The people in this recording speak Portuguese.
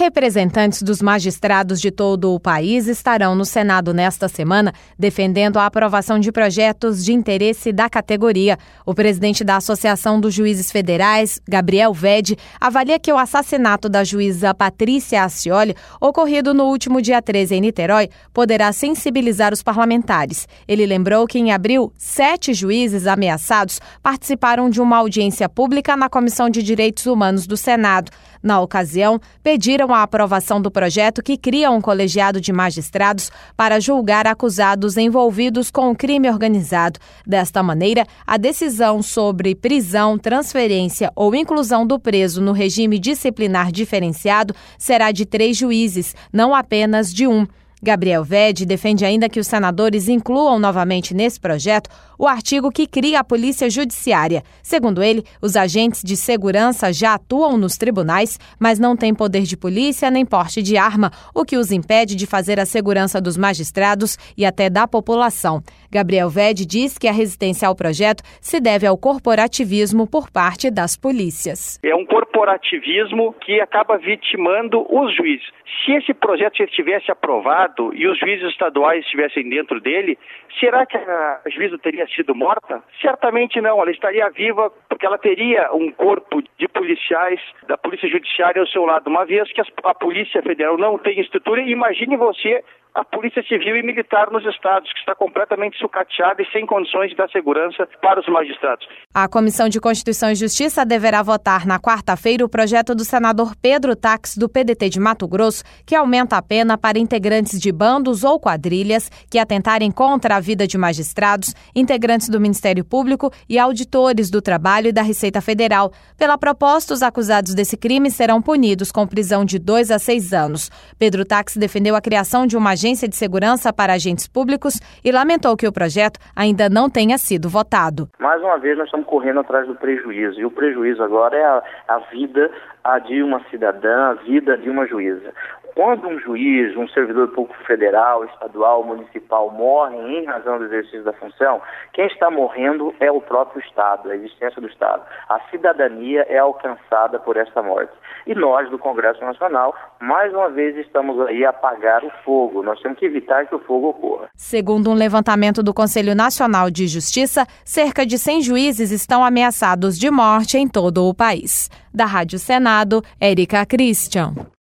Representantes dos magistrados de todo o país estarão no Senado nesta semana defendendo a aprovação de projetos de interesse da categoria. O presidente da Associação dos Juízes Federais, Gabriel Vede, avalia que o assassinato da juíza Patrícia Acioli, ocorrido no último dia 13 em Niterói, poderá sensibilizar os parlamentares. Ele lembrou que em abril, 7 juízes ameaçados participaram de uma audiência pública na Comissão de Direitos Humanos do Senado. Na ocasião, pediram a aprovação do projeto que cria um colegiado de magistrados para julgar acusados envolvidos com o crime organizado. Desta maneira, a decisão sobre prisão, transferência ou inclusão do preso no regime disciplinar diferenciado será de 3 juízes, não apenas de 1. Gabriel Vede defende ainda que os senadores incluam novamente nesse projeto o artigo que cria a Polícia Judiciária. Segundo ele, os agentes de segurança já atuam nos tribunais, mas não têm poder de polícia nem porte de arma, o que os impede de fazer a segurança dos magistrados e até da população. Gabriel Vede diz que a resistência ao projeto se deve ao corporativismo por parte das polícias. É um corporativismo que acaba vitimando os juízes. Se esse projeto estivesse aprovado e os juízes estaduais estivessem dentro dele, será que a juíza teria sido morta? Certamente não, ela estaria viva porque ela teria um corpo de policiais da Polícia Judiciária ao seu lado. Uma vez que a Polícia Federal não tem estrutura, imagine você a Polícia Civil e Militar nos estados, que está completamente sucateada e sem condições de dar segurança para os magistrados. A Comissão de Constituição e Justiça deverá votar na quarta-feira o projeto do senador Pedro Taques, do PDT de Mato Grosso, que aumenta a pena para integrantes de bandos ou quadrilhas que atentarem contra a vida de magistrados, integrantes do Ministério Público e auditores do Trabalho e da Receita Federal. Pela proposta, os acusados desse crime serão punidos com prisão de 2 a 6 anos. Pedro Taques defendeu a criação de uma agência de segurança para agentes públicos e lamentou que o projeto ainda não tenha sido votado. Mais uma vez nós estamos correndo atrás do prejuízo, e o prejuízo agora é a vida de uma cidadã, a vida de uma juíza. Quando um juiz, um servidor público federal, estadual, municipal morrem em razão do exercício da função, quem está morrendo é o próprio Estado, a existência do Estado. A cidadania é alcançada por essa morte. E nós, do Congresso Nacional, mais uma vez estamos aí a apagar o fogo. Nós temos que evitar que o fogo ocorra. Segundo um levantamento do Conselho Nacional de Justiça, cerca de 100 juízes estão ameaçados de morte em todo o país. Da Rádio Senado, Érica Christian.